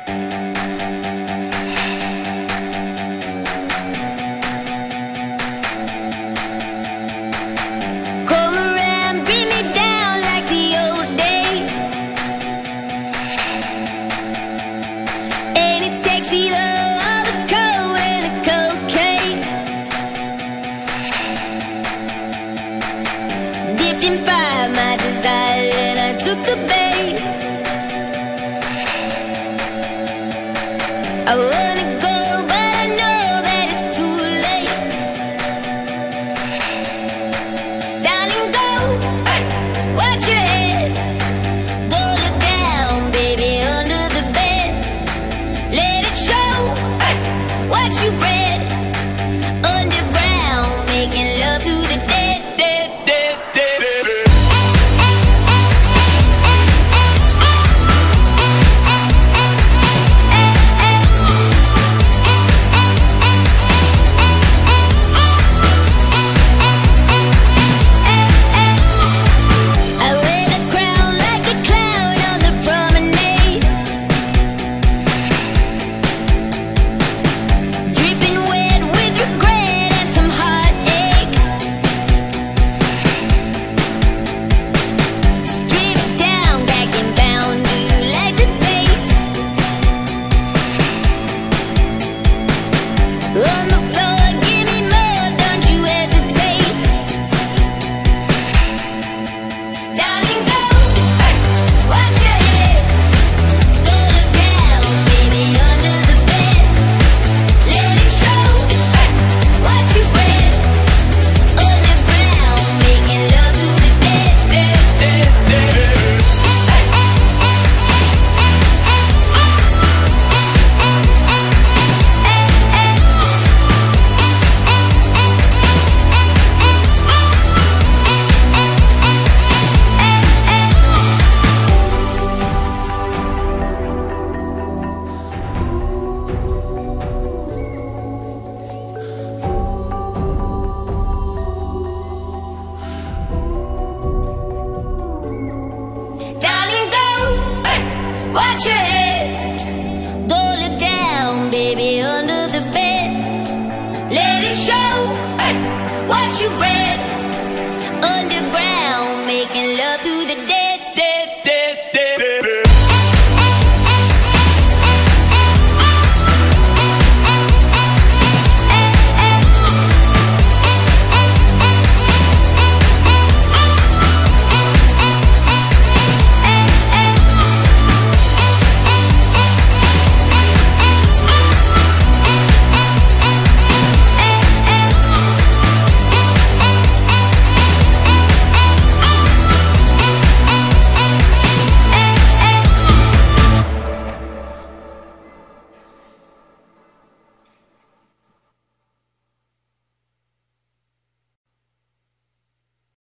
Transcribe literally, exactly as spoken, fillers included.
Took the bait. I wanna go, but I know that it's too late. Darling, go, watch your head. Don't look down, baby, under the bed. Let it show what you read. Underground, making love to the dead, dead, dead, dead, dead. On the floor, give me more, don't you hesitate. Darling, go, watch your head. Don't look down, baby, under the bed. Let it show what you read. Underground, making love to the dead, dead, dead, dead. Watch your head. Don't look down, baby, under the bed. Let it show what you